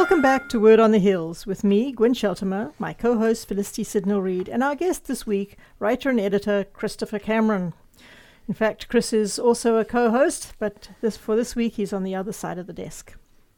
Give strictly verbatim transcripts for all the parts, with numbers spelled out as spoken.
Welcome back to Word on the Hills with me, Gwen Sheltimer, my co-host Felicity Sidnell-Reid, and our guest this week, writer and editor Christopher Cameron. In fact, Chris is also a co-host, but this, for this week he's on the other side of the desk.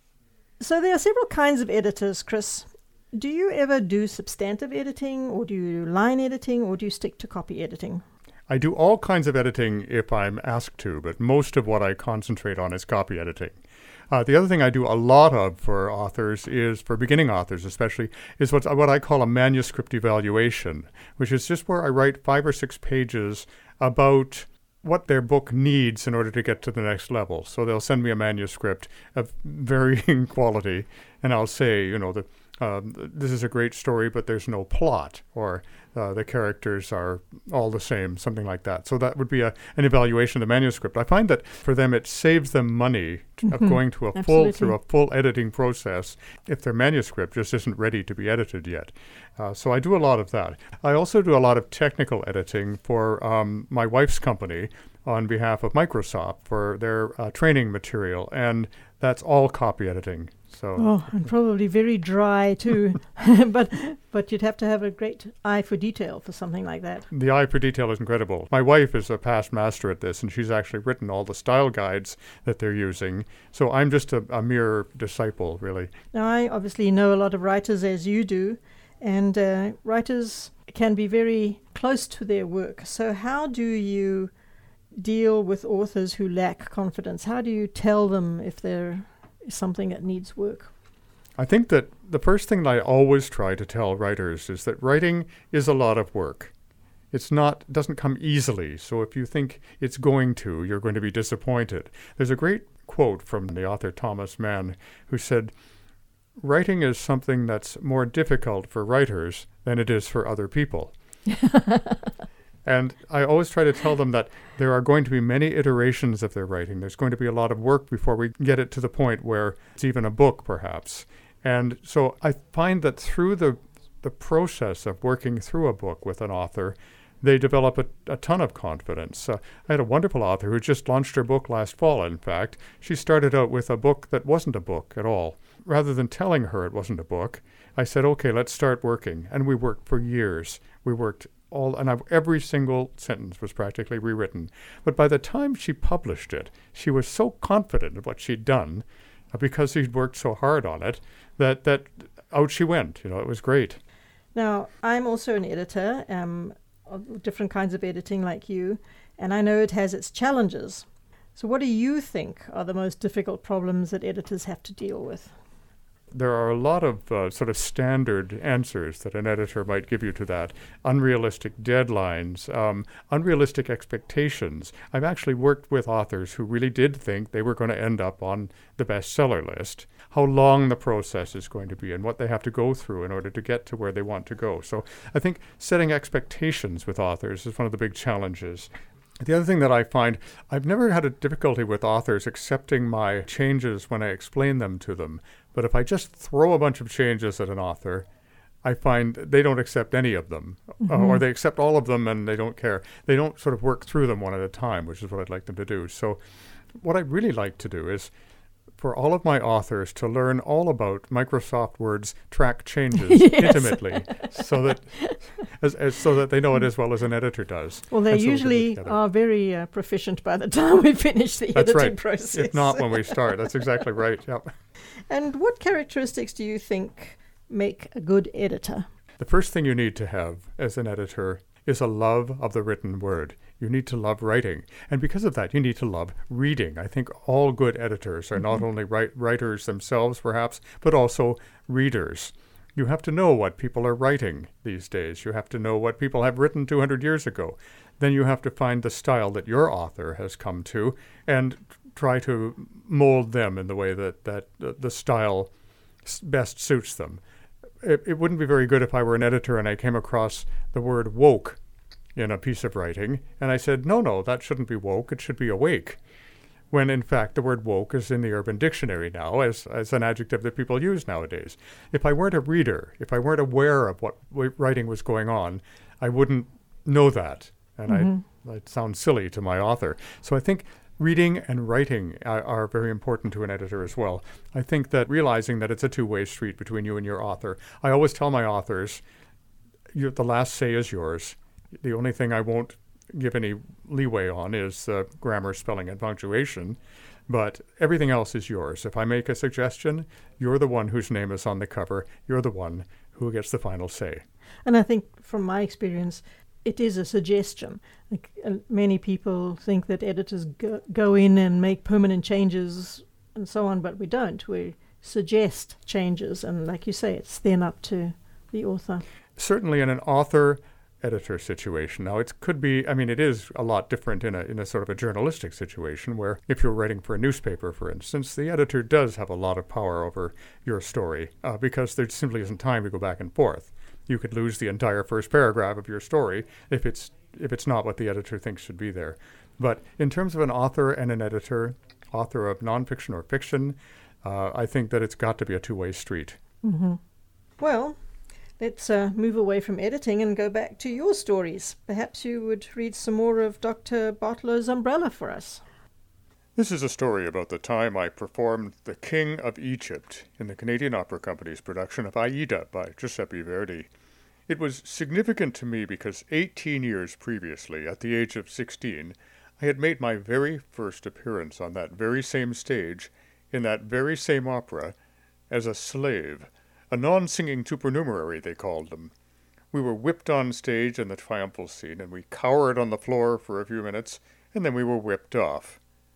So there are several kinds of editors, Chris. Do you ever do substantive editing, or do you do line editing, or do you stick to copy editing? I do all kinds of editing if I'm asked to, but most of what I concentrate on is copy editing. Uh, the other thing I do a lot of for authors is, for beginning authors especially, is what, what I call a manuscript evaluation, which is just where I write five or six pages about what their book needs in order to get to the next level. So they'll send me a manuscript of varying quality, and I'll say, you know, the, um, this is a great story, but there's no plot, or uh, the characters are all the same, something like that. So that would be a, an evaluation of the manuscript. I find that for them it saves them money mm-hmm. of going to a Absolutely. full through a full editing process if their manuscript just isn't ready to be edited yet. Uh, so I do a lot of that. I also do a lot of technical editing for um, my wife's company on behalf of Microsoft for their uh, training material, and that's all copy editing. So, oh, and probably very dry too, but but you'd have to have a great eye for detail for something like that. The eye for detail is incredible. My wife is a past master at this, and she's actually written all the style guides that they're using. So I'm just a, a mere disciple, really. Now, I obviously know a lot of writers, as you do, and uh, writers can be very close to their work. So how do you deal with authors who lack confidence? How do you tell them if they're something that needs work? I think that the first thing that I always try to tell writers is that writing is a lot of work. It's not, doesn't come easily. So if you think it's going to, you're going to be disappointed. There's a great quote from the author Thomas Mann who said, "Writing is something that's more difficult for writers than it is for other people." And I always try to tell them that there are going to be many iterations of their writing. There's going to be a lot of work before we get it to the point where it's even a book, perhaps. And so I find that through the the process of working through a book with an author, they develop a, a ton of confidence. Uh, I had a wonderful author who just launched her book last fall, in fact. She started out with a book that wasn't a book at all. Rather than telling her it wasn't a book, I said, okay, let's start working. And we worked for years. We worked all, and I've, every single sentence was practically rewritten. But by the time she published it, she was so confident of what she'd done, uh, because she'd worked so hard on it, that, that out she went. You know, it was great. Now, I'm also an editor, um, of different kinds of editing like you, and I know it has its challenges. So what do you think are the most difficult problems that editors have to deal with? There are a lot of uh, sort of standard answers that an editor might give you to that. Unrealistic deadlines, um, unrealistic expectations. I've actually worked with authors who really did think they were going to end up on the bestseller list. How long the process is going to be and what they have to go through in order to get to where they want to go. So I think setting expectations with authors is one of the big challenges. The other thing that I find, I've never had a difficulty with authors accepting my changes when I explain them to them. But if I just throw a bunch of changes at an author, I find they don't accept any of them. Mm-hmm. Uh, or they accept all of them and they don't care. They don't sort of work through them one at a time, which is what I'd like them to do. So what I'd really like to do is for all of my authors to learn all about Microsoft Word's track changes intimately, so that as, as so that they know it as well as an editor does. Well, they so usually we are very uh, proficient by the time we finish the That's editing right. process. If not when we start. That's exactly right. Yep. And what characteristics do you think make a good editor? The first thing you need to have as an editor is a love of the written word. You need to love writing. And because of that, you need to love reading. I think all good editors are mm-hmm. not only write, writers themselves, perhaps, but also readers. You have to know what people are writing these days. You have to know what people have written two hundred years ago. Then you have to find the style that your author has come to and try to mold them in the way that, that uh, the style s- best suits them. It, it wouldn't be very good if I were an editor and I came across the word woke in a piece of writing, and I said, no, no, that shouldn't be woke, it should be awake. When in fact the word woke is in the Urban Dictionary now as, as an adjective that people use nowadays. If I weren't a reader, if I weren't aware of what w- writing was going on, I wouldn't know that, and mm-hmm. I'd, I'd sound silly to my author. So I think reading and writing are, are very important to an editor as well. I think that realizing that it's a two-way street between you and your author. I always tell my authors, you, the last say is yours. The only thing I won't give any leeway on is uh, grammar, spelling, and punctuation, but everything else is yours. If I make a suggestion, you're the one whose name is on the cover. You're the one who gets the final say. And I think from my experience, it is a suggestion. Like, uh, many people think that editors go, go in and make permanent changes and so on, but we don't. We suggest changes, and like you say, it's then up to the author. Certainly in an author-editor situation. Now, it could be, I mean, it is a lot different in a in a sort of a journalistic situation where if you're writing for a newspaper, for instance, the editor does have a lot of power over your story uh, because there simply isn't time to go back and forth. You could lose the entire first paragraph of your story if it's if it's not what the editor thinks should be there. But in terms of an author and an editor, author of nonfiction or fiction, uh, I think that it's got to be a two-way street. Mm-hmm. Well, let's uh, move away from editing and go back to your stories. Perhaps you would read some more of Doctor Bartlow's Umbrella for us. This is a story about the time I performed The King of Egypt in the Canadian Opera Company's production of Aida by Giuseppe Verdi. It was significant to me because eighteen years previously, at the age of sixteen, I had made my very first appearance on that very same stage, in that very same opera, as a slave, a non-singing supernumerary, they called them. We were whipped on stage in the triumphal scene, and we cowered on the floor for a few minutes, and then we were whipped off.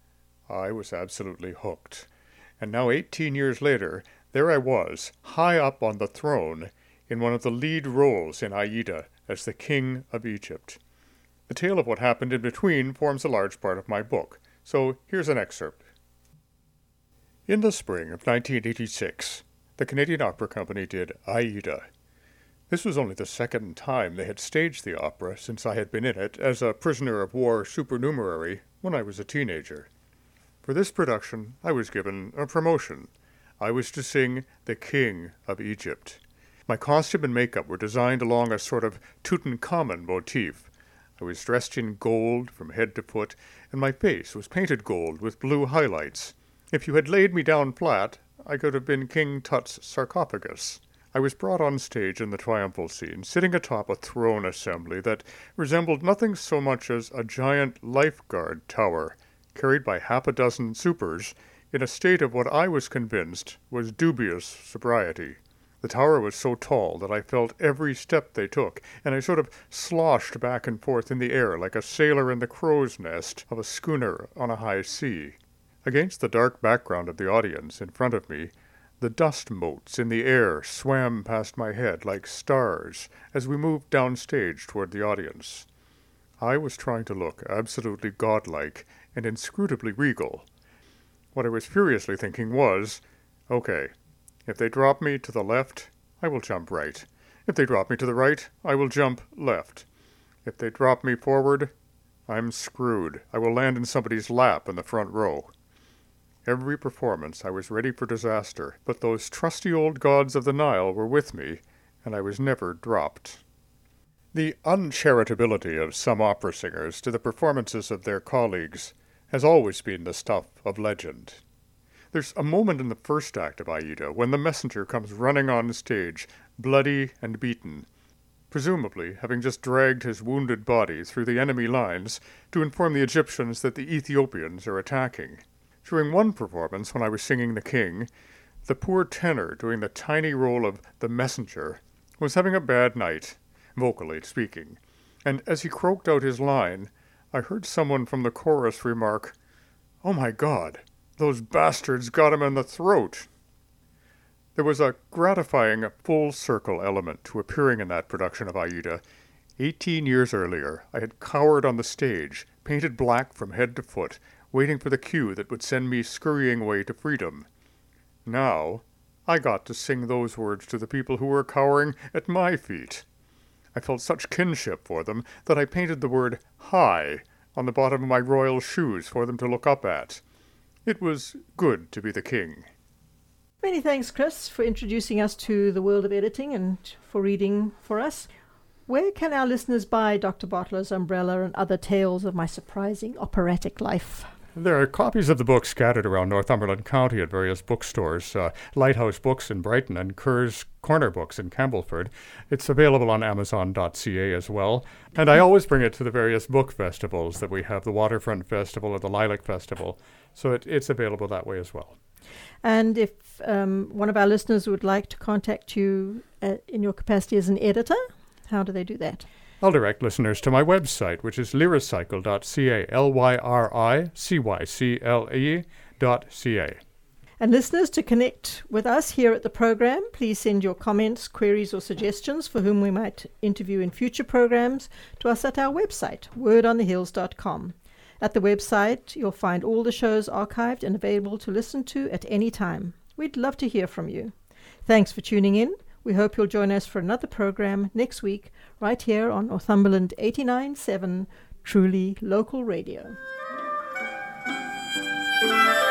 I was absolutely hooked. And now, eighteen years later, there I was, high up on the throne, in one of the lead roles in Aida as the King of Egypt. The tale of what happened in between forms a large part of my book, so here's an excerpt. In the spring of nineteen eighty-six, the Canadian Opera Company did Aida. This was only the second time they had staged the opera since I had been in it as a prisoner of war supernumerary when I was a teenager. For this production, I was given a promotion. I was to sing the King of Egypt. My costume and makeup were designed along a sort of Tutankhamun motif. I was dressed in gold from head to foot, and my face was painted gold with blue highlights. If you had laid me down flat, I could have been King Tut's sarcophagus. I was brought on stage in the triumphal scene, sitting atop a throne assembly that resembled nothing so much as a giant lifeguard tower, carried by half a dozen supers, in a state of what I was convinced was dubious sobriety. The tower was so tall that I felt every step they took, and I sort of sloshed back and forth in the air like a sailor in the crow's nest of a schooner on a high sea. Against the dark background of the audience in front of me, the dust motes in the air swam past my head like stars as we moved downstage toward the audience. I was trying to look absolutely godlike and inscrutably regal. What I was furiously thinking was, okay, if they drop me to the left, I will jump right. If they drop me to the right, I will jump left. If they drop me forward, I'm screwed. I will land in somebody's lap in the front row. Every performance I was ready for disaster, but those trusty old gods of the Nile were with me, and I was never dropped. The uncharitability of some opera singers to the performances of their colleagues has always been the stuff of legend. There's a moment in the first act of Aida when the messenger comes running on stage, bloody and beaten, presumably having just dragged his wounded body through the enemy lines to inform the Egyptians that the Ethiopians are attacking. During one performance, when I was singing the king, the poor tenor doing the tiny role of the messenger was having a bad night, vocally speaking, and as he croaked out his line, I heard someone from the chorus remark, "Oh my God, those bastards got him in the throat." There was a gratifying full-circle element to appearing in that production of Aida. Eighteen years earlier, I had cowered on the stage, painted black from head to foot, waiting for the cue that would send me scurrying away to freedom. Now, I got to sing those words to the people who were cowering at my feet. I felt such kinship for them that I painted the word "Hi" on the bottom of my royal shoes for them to look up at. It was good to be the king. Many thanks, Chris, for introducing us to the world of editing and for reading for us. Where can our listeners buy Doctor Bartlow's Umbrella and other tales of my surprising operatic life? There are copies of the book scattered around Northumberland County at various bookstores, uh, Lighthouse Books in Brighton and Kerr's Corner Books in Campbellford. It's available on amazon dot c a as well. And I always bring it to the various book festivals that we have, the Waterfront Festival or the Lilac Festival. So it, it's available that way as well. And if um, one of our listeners would like to contact you uh, in your capacity as an editor, how do they do that? I'll direct listeners to my website, which is lyricycle dot c a, L Y R I C Y C L E dot C A. And listeners, to connect with us here at the program, please send your comments, queries or suggestions for whom we might interview in future programs to us at our website, word on the hills dot com. At the website, you'll find all the shows archived and available to listen to at any time. We'd love to hear from you. Thanks for tuning in. We hope you'll join us for another program next week, right here on Northumberland eighty-nine point seven, truly local radio.